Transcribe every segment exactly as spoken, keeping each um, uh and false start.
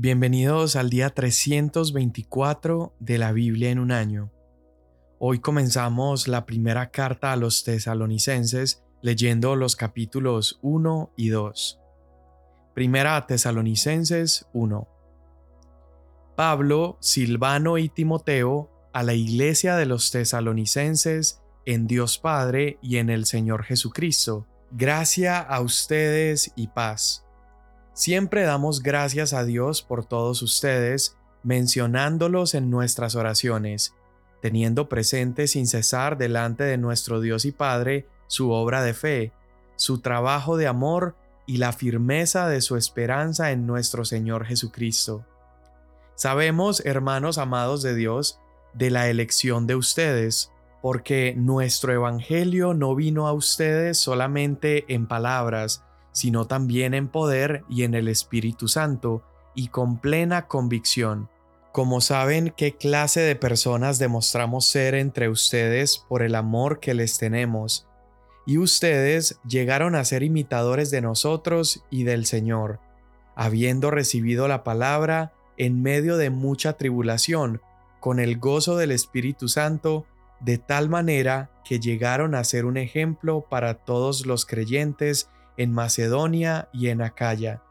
Bienvenidos al día trescientos veinticuatro de la Biblia en un año. Hoy comenzamos la primera carta a los tesalonicenses leyendo los capítulos uno y dos. Primera a Tesalonicenses uno. Pablo, Silvano y Timoteo, a la iglesia de los tesalonicenses, en Dios Padre y en el Señor Jesucristo. Gracia a ustedes y paz. Siempre damos gracias a Dios por todos ustedes, mencionándolos en nuestras oraciones, teniendo presente sin cesar delante de nuestro Dios y Padre su obra de fe, su trabajo de amor y la firmeza de su esperanza en nuestro Señor Jesucristo. Sabemos, hermanos amados de Dios, de la elección de ustedes, porque nuestro Evangelio no vino a ustedes solamente en palabras, sino también en poder y en el Espíritu Santo, y con plena convicción. Como saben qué clase de personas demostramos ser entre ustedes por el amor que les tenemos, y ustedes llegaron a ser imitadores de nosotros y del Señor, habiendo recibido la palabra en medio de mucha tribulación, con el gozo del Espíritu Santo, de tal manera que llegaron a ser un ejemplo para todos los creyentes en Macedonia y en Acaya,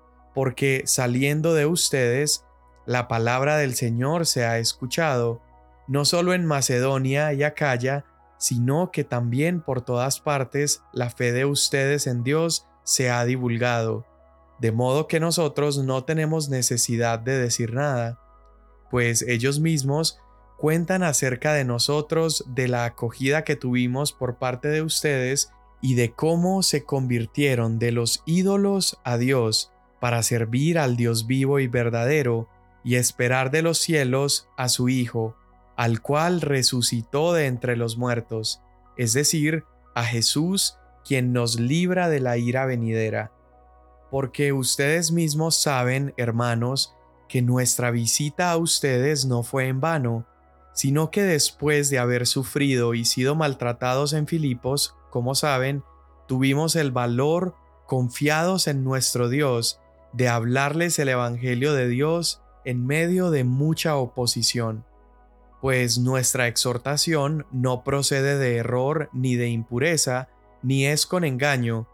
porque saliendo de ustedes, la palabra del Señor se ha escuchado, no solo en Macedonia y Acaya, sino que también por todas partes la fe de ustedes en Dios se ha divulgado, de modo que nosotros no tenemos necesidad de decir nada, pues ellos mismos cuentan acerca de nosotros, de la acogida que tuvimos por parte de ustedes y de cómo se convirtieron de los ídolos a Dios para servir al Dios vivo y verdadero y esperar de los cielos a su Hijo, al cual resucitó de entre los muertos, es decir, a Jesús, quien nos libra de la ira venidera. Porque ustedes mismos saben, hermanos, que nuestra visita a ustedes no fue en vano, sino que después de haber sufrido y sido maltratados en Filipos, como saben, tuvimos el valor, confiados en nuestro Dios, de hablarles el Evangelio de Dios en medio de mucha oposición. Pues nuestra exhortación no procede de error ni de impureza, ni es con engaño,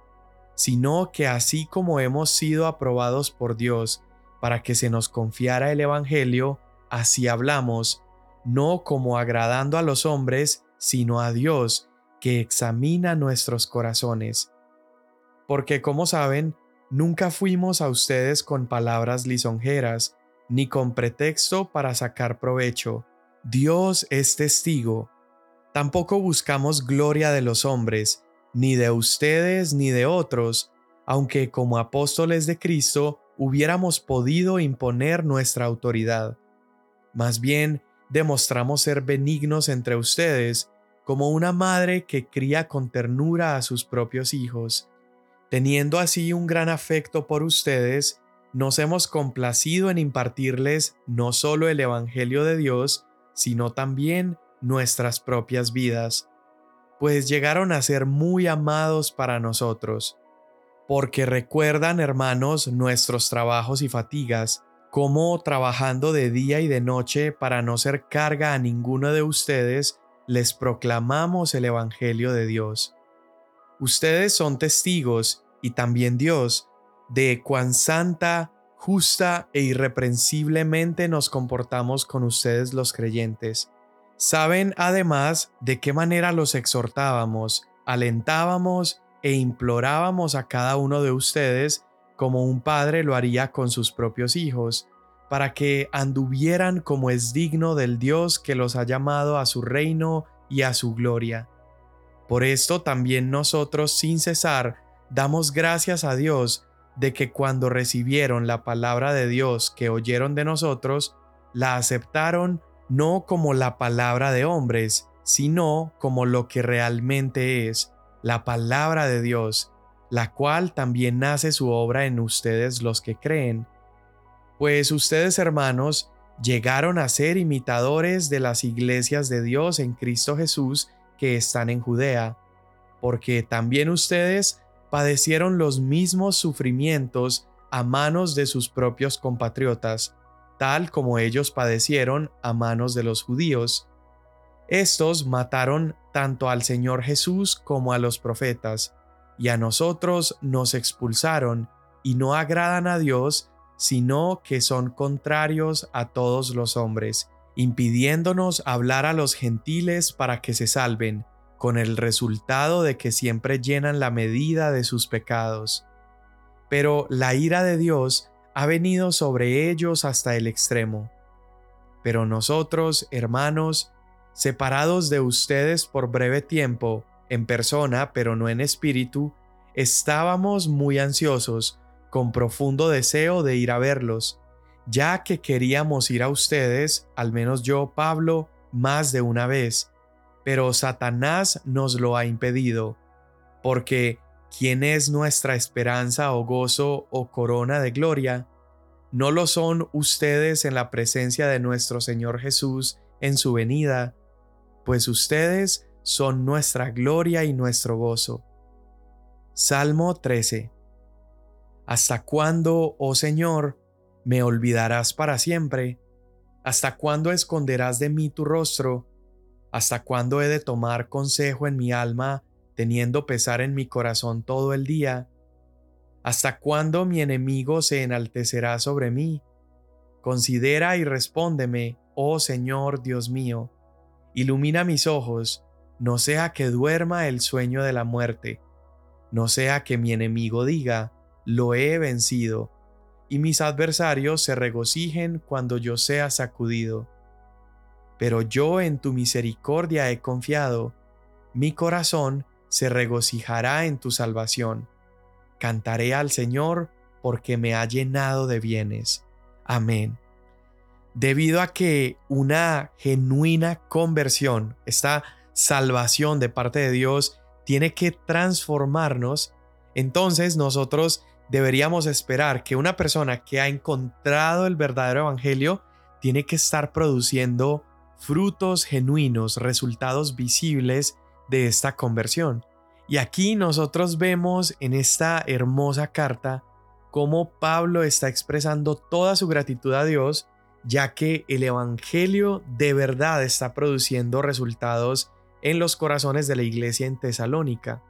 sino que así como hemos sido aprobados por Dios para que se nos confiara el Evangelio, así hablamos, no como agradando a los hombres, sino a Dios, que examina nuestros corazones. Porque, como saben, nunca fuimos a ustedes con palabras lisonjeras, ni con pretexto para sacar provecho. Dios es testigo. Tampoco buscamos gloria de los hombres, ni de ustedes ni de otros, aunque como apóstoles de Cristo hubiéramos podido imponer nuestra autoridad. Más bien, demostramos ser benignos entre ustedes, como una madre que cría con ternura a sus propios hijos. Teniendo así un gran afecto por ustedes, nos hemos complacido en impartirles no solo el Evangelio de Dios, sino también nuestras propias vidas, pues llegaron a ser muy amados para nosotros. Porque recuerdan, hermanos, nuestros trabajos y fatigas, cómo trabajando de día y de noche para no ser carga a ninguno de ustedes, les proclamamos el Evangelio de Dios. Ustedes son testigos, y también Dios, de cuán santa, justa e irreprensiblemente nos comportamos con ustedes los creyentes. Saben además de qué manera los exhortábamos, alentábamos e implorábamos a cada uno de ustedes como un padre lo haría con sus propios hijos, para que anduvieran como es digno del Dios que los ha llamado a su reino y a su gloria. Por esto también nosotros sin cesar damos gracias a Dios de que cuando recibieron la palabra de Dios que oyeron de nosotros, la aceptaron no como la palabra de hombres, sino como lo que realmente es, la palabra de Dios, la cual también nace su obra en ustedes los que creen. Pues ustedes, hermanos, llegaron a ser imitadores de las iglesias de Dios en Cristo Jesús que están en Judea, porque también ustedes padecieron los mismos sufrimientos a manos de sus propios compatriotas, tal como ellos padecieron a manos de los judíos. Estos mataron tanto al Señor Jesús como a los profetas, y a nosotros nos expulsaron, y no agradan a Dios, sino que son contrarios a todos los hombres, impidiéndonos hablar a los gentiles para que se salven, con el resultado de que siempre llenan la medida de sus pecados. Pero la ira de Dios ha venido sobre ellos hasta el extremo. Pero nosotros, hermanos, separados de ustedes por breve tiempo, en persona pero no en espíritu, estábamos muy ansiosos, con profundo deseo de ir a verlos, ya que queríamos ir a ustedes, al menos yo, Pablo, más de una vez, pero Satanás nos lo ha impedido, porque ¿quién es nuestra esperanza o gozo o corona de gloria? ¿No lo son ustedes en la presencia de nuestro Señor Jesús en su venida? Pues ustedes son nuestra gloria y nuestro gozo. Salmo trece. ¿Hasta cuándo, oh Señor, me olvidarás para siempre? ¿Hasta cuándo esconderás de mí tu rostro? ¿Hasta cuándo he de tomar consejo en mi alma, teniendo pesar en mi corazón todo el día? ¿Hasta cuándo mi enemigo se enaltecerá sobre mí? Considera y respóndeme, oh Señor Dios mío. Ilumina mis ojos, no sea que duerma el sueño de la muerte, no sea que mi enemigo diga, lo he vencido, y mis adversarios se regocijen cuando yo sea sacudido. Pero yo en tu misericordia he confiado, mi corazón se regocijará en tu salvación. Cantaré al Señor porque me ha llenado de bienes. Amén. Debido a que una genuina conversión, esta salvación de parte de Dios, tiene que transformarnos, entonces nosotros deberíamos esperar que una persona que ha encontrado el verdadero evangelio tiene que estar produciendo frutos genuinos, resultados visibles de esta conversión. Y aquí nosotros vemos en esta hermosa carta cómo Pablo está expresando toda su gratitud a Dios, ya que el evangelio de verdad está produciendo resultados en los corazones de la iglesia en Tesalónica.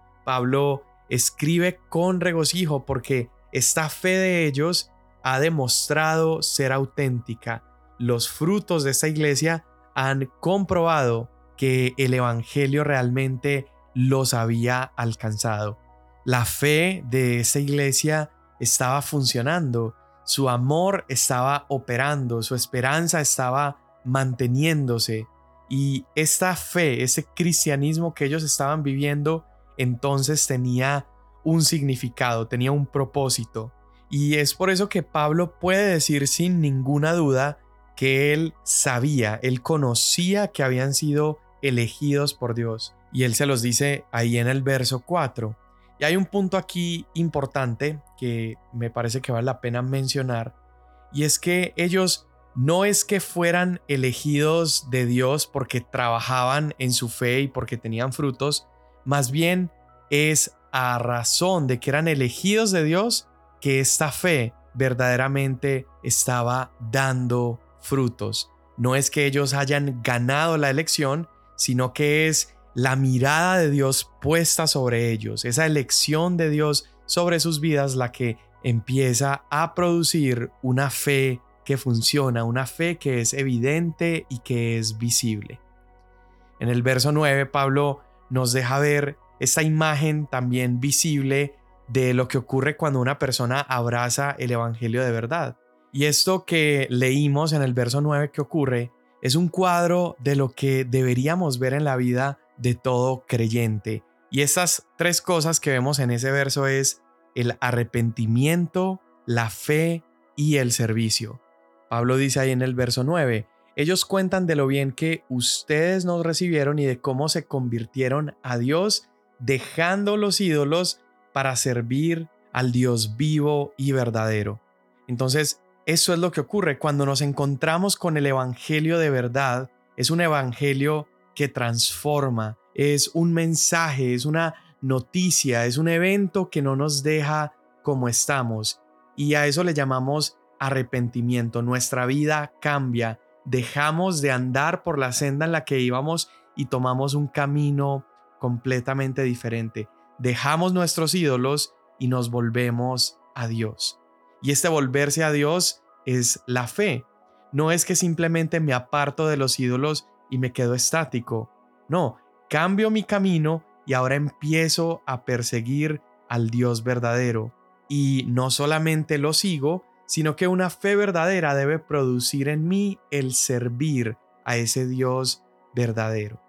Pablo escribe con regocijo porque esta fe de ellos ha demostrado ser auténtica. Los frutos de esta iglesia han comprobado que el evangelio realmente los había alcanzado. La fe de esta iglesia estaba funcionando, su amor estaba operando, su esperanza estaba manteniéndose, y esta fe, ese cristianismo que ellos estaban viviendo, entonces tenía un significado, tenía un propósito. Y es por eso que Pablo puede decir sin ninguna duda que él sabía, él conocía que habían sido elegidos por Dios. Y él se los dice ahí en el verso cuatro. Y hay un punto aquí importante que me parece que vale la pena mencionar, y es que ellos no es que fueran elegidos de Dios porque trabajaban en su fe y porque tenían frutos, más bien es a razón de que eran elegidos de Dios que esta fe verdaderamente estaba dando frutos. No es que ellos hayan ganado la elección, sino que es la mirada de Dios puesta sobre ellos, esa elección de Dios sobre sus vidas la que empieza a producir una fe que funciona, una fe que es evidente y que es visible. En el verso nueve, Pablo nos deja ver esta imagen también visible de lo que ocurre cuando una persona abraza el evangelio de verdad. Y esto que leímos en el verso nueve que ocurre es un cuadro de lo que deberíamos ver en la vida de todo creyente. Y estas tres cosas que vemos en ese verso es el arrepentimiento, la fe y el servicio. Pablo dice ahí en el verso nueve, ellos cuentan de lo bien que ustedes nos recibieron y de cómo se convirtieron a Dios dejando los ídolos para servir al Dios vivo y verdadero. Entonces, eso es lo que ocurre cuando nos encontramos con el evangelio de verdad. Es un evangelio que transforma, es un mensaje, es una noticia, es un evento que no nos deja como estamos. Y a eso le llamamos arrepentimiento. Nuestra vida cambia. Dejamos de andar por la senda en la que íbamos y tomamos un camino completamente diferente. Dejamos nuestros ídolos y nos volvemos a Dios. Y este volverse a Dios es la fe. No es que simplemente me aparto de los ídolos y me quedo estático. No, cambio mi camino y ahora empiezo a perseguir al Dios verdadero. Y no solamente lo sigo, sino que una fe verdadera debe producir en mí el servir a ese Dios verdadero.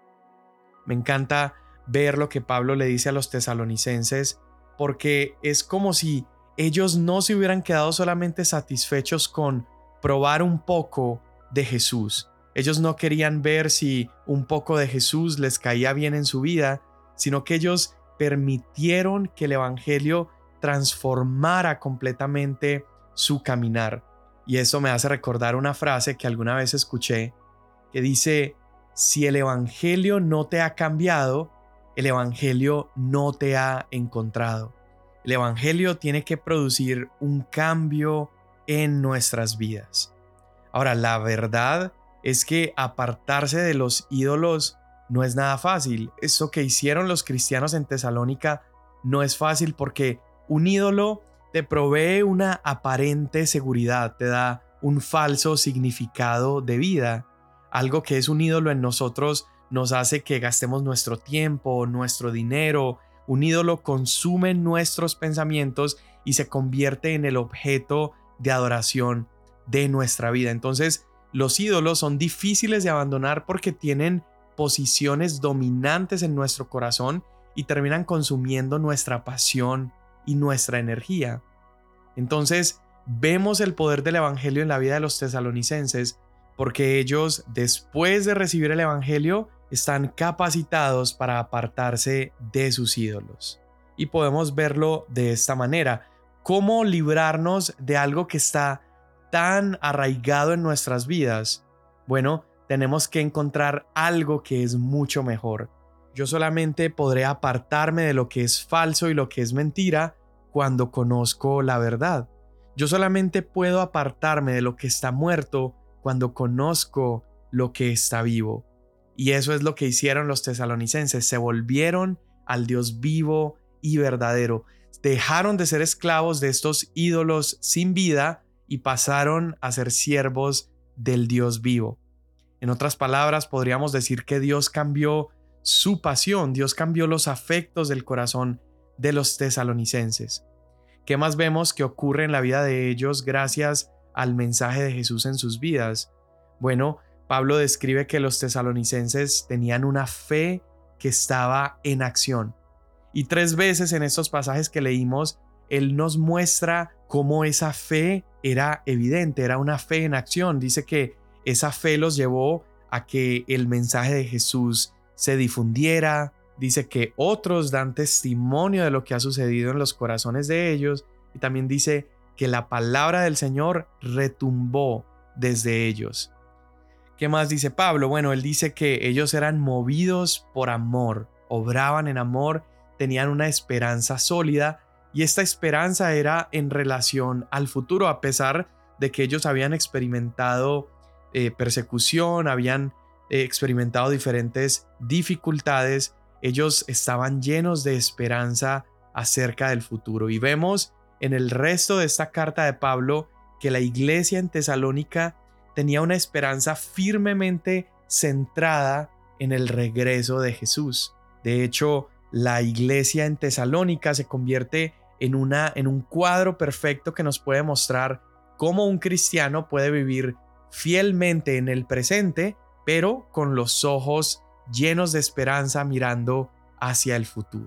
Me encanta ver lo que Pablo le dice a los tesalonicenses, porque es como si ellos no se hubieran quedado solamente satisfechos con probar un poco de Jesús. Ellos no querían ver si un poco de Jesús les caía bien en su vida, sino que ellos permitieron que el evangelio transformara completamente su caminar. Y eso me hace recordar una frase que alguna vez escuché que dice: si el evangelio no te ha cambiado, el evangelio no te ha encontrado. El evangelio tiene que producir un cambio en nuestras vidas. Ahora, la verdad es que apartarse de los ídolos no es nada fácil. Eso que hicieron los cristianos en Tesalónica no es fácil, porque un ídolo te provee una aparente seguridad, te da un falso significado de vida. Algo que es un ídolo en nosotros nos hace que gastemos nuestro tiempo, nuestro dinero. Un ídolo consume nuestros pensamientos y se convierte en el objeto de adoración de nuestra vida. Entonces, los ídolos son difíciles de abandonar porque tienen posiciones dominantes en nuestro corazón y terminan consumiendo nuestra pasión y nuestra energía. Entonces, vemos el poder del evangelio en la vida de los tesalonicenses, porque ellos, después de recibir el evangelio, están capacitados para apartarse de sus ídolos. Y podemos verlo de esta manera: ¿cómo librarnos de algo que está tan arraigado en nuestras vidas? Bueno, tenemos que encontrar algo que es mucho mejor. Yo solamente podré apartarme de lo que es falso y lo que es mentira cuando conozco la verdad. Yo solamente puedo apartarme de lo que está muerto cuando conozco lo que está vivo. Y eso es lo que hicieron los tesalonicenses. Se volvieron al Dios vivo y verdadero. Dejaron de ser esclavos de estos ídolos sin vida y pasaron a ser siervos del Dios vivo. En otras palabras, podríamos decir que Dios cambió su pasión, Dios cambió los afectos del corazón de los tesalonicenses. ¿Qué más vemos que ocurre en la vida de ellos gracias al mensaje de Jesús en sus vidas? Bueno, Pablo describe que los tesalonicenses tenían una fe que estaba en acción. Y tres veces en estos pasajes que leímos, él nos muestra cómo esa fe era evidente, era una fe en acción. Dice que esa fe los llevó a que el mensaje de Jesús se difundiera. Dice que otros dan testimonio de lo que ha sucedido en los corazones de ellos. Y también dice que la palabra del Señor retumbó desde ellos. ¿Qué más dice Pablo? Bueno, él dice que ellos eran movidos por amor, obraban en amor, tenían una esperanza sólida, y esta esperanza era en relación al futuro, a pesar de que ellos habían experimentado eh, persecución, habían eh, experimentado diferentes dificultades. Ellos estaban llenos de esperanza acerca del futuro. Y vemos en el resto de esta carta de Pablo que la iglesia en Tesalónica tenía una esperanza firmemente centrada en el regreso de Jesús. De hecho, la iglesia en Tesalónica se convierte en, una, en un cuadro perfecto que nos puede mostrar cómo un cristiano puede vivir fielmente en el presente, pero con los ojos llenos de esperanza mirando hacia el futuro.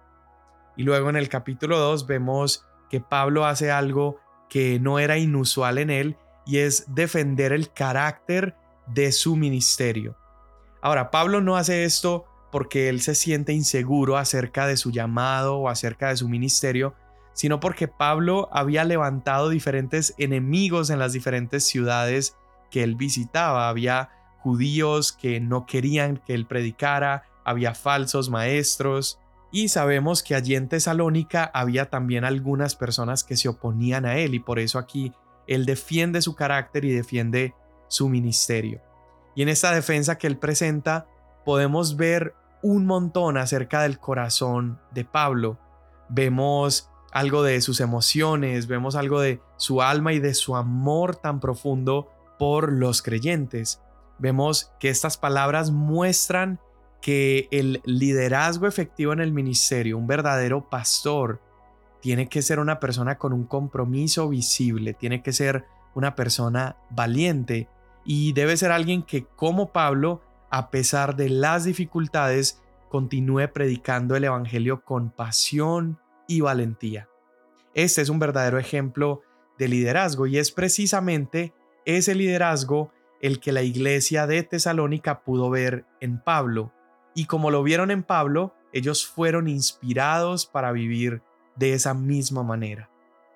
Y luego en el capítulo dos vemos que Pablo hace algo que no era inusual en él, y es defender el carácter de su ministerio. Ahora, Pablo no hace esto porque él se siente inseguro acerca de su llamado o acerca de su ministerio, sino porque Pablo había levantado diferentes enemigos en las diferentes ciudades que él visitaba. Había judíos que no querían que él predicara, había falsos maestros, Y sabemos que allí en Tesalónica había también algunas personas que se oponían a él y por eso aquí él defiende su carácter y defiende su ministerio. Y en esta defensa que él presenta podemos ver un montón acerca del corazón de Pablo. Vemos algo de sus emociones, vemos algo de su alma y de su amor tan profundo por los creyentes. Vemos que estas palabras muestran que el liderazgo efectivo en el ministerio, un verdadero pastor, tiene que ser una persona con un compromiso visible, tiene que ser una persona valiente y debe ser alguien que, como Pablo, a pesar de las dificultades, continúe predicando el evangelio con pasión y valentía. Este es un verdadero ejemplo de liderazgo y es precisamente ese liderazgo el que la iglesia de Tesalónica pudo ver en Pablo. Y como lo vieron en Pablo, ellos fueron inspirados para vivir de esa misma manera.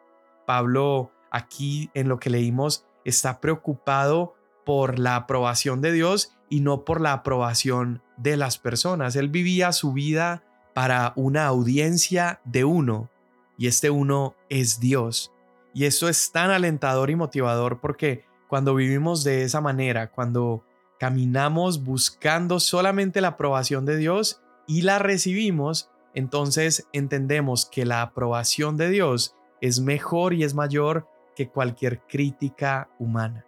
Pablo, aquí en lo que leímos, está preocupado por la aprobación de Dios y no por la aprobación de las personas. Él vivía su vida para una audiencia de uno, y este uno es Dios. Y esto es tan alentador y motivador porque cuando vivimos de esa manera, cuando caminamos buscando solamente la aprobación de Dios y la recibimos, entonces entendemos que la aprobación de Dios es mejor y es mayor que cualquier crítica humana.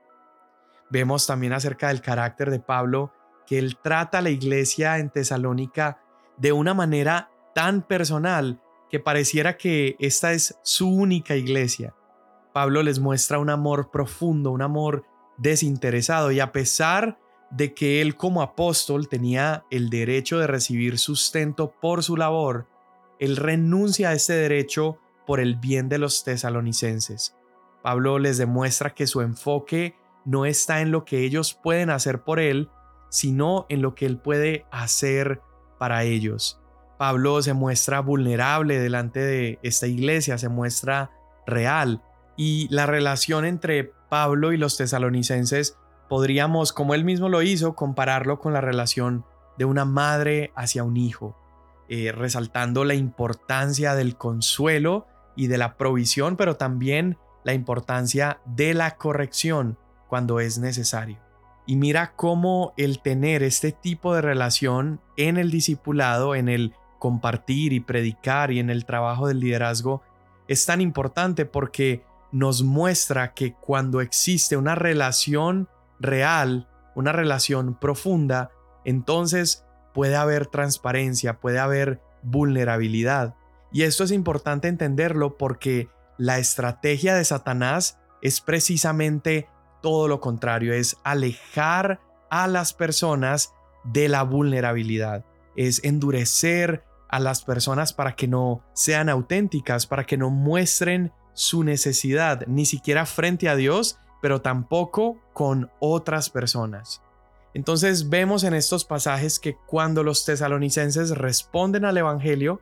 Vemos también acerca del carácter de Pablo que él trata a la iglesia en Tesalónica de una manera tan personal que pareciera que esta es su única iglesia. Pablo les muestra un amor profundo, un amor desinteresado, y a pesar de que él como apóstol tenía el derecho de recibir sustento por su labor, él renuncia a este derecho por el bien de los tesalonicenses. Pablo les demuestra que su enfoque no está en lo que ellos pueden hacer por él, sino en lo que él puede hacer para ellos. Pablo se muestra vulnerable delante de esta iglesia, se muestra real, y la relación entre Pablo y los tesalonicenses podríamos, como él mismo lo hizo, compararlo con la relación de una madre hacia un hijo, eh, resaltando la importancia del consuelo y de la provisión, pero también la importancia de la corrección cuando es necesario. Y mira cómo el tener este tipo de relación en el discipulado, en el compartir y predicar y en el trabajo del liderazgo es tan importante, porque nos muestra que cuando existe una relación real, una relación profunda, entonces puede haber transparencia, puede haber vulnerabilidad. Y esto es importante entenderlo porque la estrategia de Satanás es precisamente todo lo contrario, es alejar a las personas de la vulnerabilidad, es endurecer a las personas para que no sean auténticas, para que no muestren su necesidad, ni siquiera frente a Dios, pero tampoco con otras personas. Entonces vemos en estos pasajes que cuando los tesalonicenses responden al evangelio,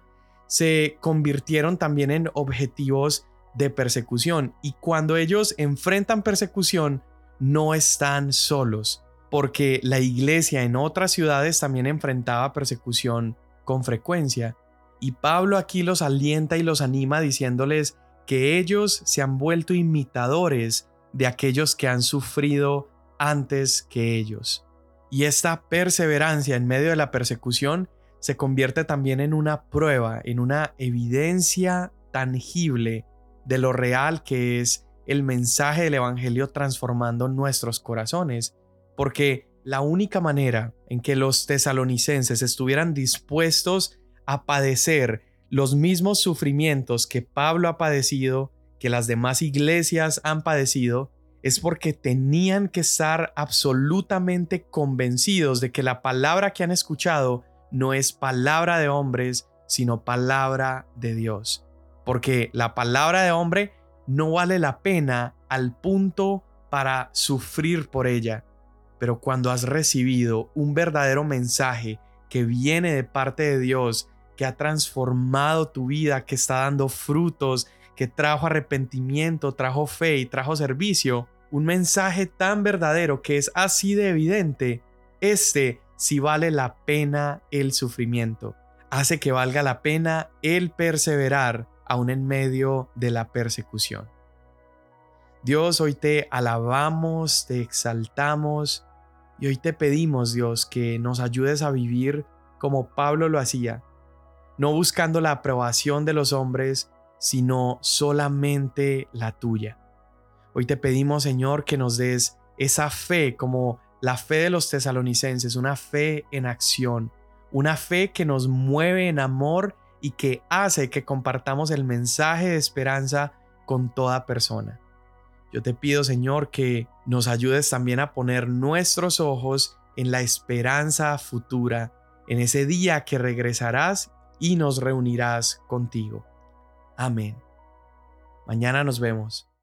se convirtieron también en objetivos de persecución, y cuando ellos enfrentan persecución no están solos, porque la iglesia en otras ciudades también enfrentaba persecución con frecuencia, y Pablo aquí los alienta y los anima diciéndoles que ellos se han vuelto imitadores de aquellos que han sufrido antes que ellos. Y esta perseverancia en medio de la persecución se convierte también en una prueba, en una evidencia tangible de lo real que es el mensaje del evangelio transformando nuestros corazones, porque la única manera en que los tesalonicenses estuvieran dispuestos a padecer los mismos sufrimientos que Pablo ha padecido, que las demás iglesias han padecido, es porque tenían que estar absolutamente convencidos de que la palabra que han escuchado no es palabra de hombres, sino palabra de Dios. Porque la palabra de hombre no vale la pena al punto para sufrir por ella. Pero cuando has recibido un verdadero mensaje que viene de parte de Dios, que ha transformado tu vida, que está dando frutos, que trajo arrepentimiento, trajo fe y trajo servicio, un mensaje tan verdadero que es así de evidente, este sí vale la pena el sufrimiento. hace que valga la pena el perseverar aún en medio de la persecución. Dios, hoy te alabamos, te exaltamos y hoy te pedimos, Dios, que nos ayudes a vivir como Pablo lo hacía, no buscando la aprobación de los hombres, sino solamente la tuya. Hoy te pedimos, Señor, que nos des esa fe como la fe de los tesalonicenses, una fe en acción, una fe que nos mueve en amor y que hace que compartamos el mensaje de esperanza con toda persona. Yo te pido, Señor, que nos ayudes también a poner nuestros ojos en la esperanza futura, en ese día que regresarás y nos reunirás contigo. Amén. Mañana nos vemos.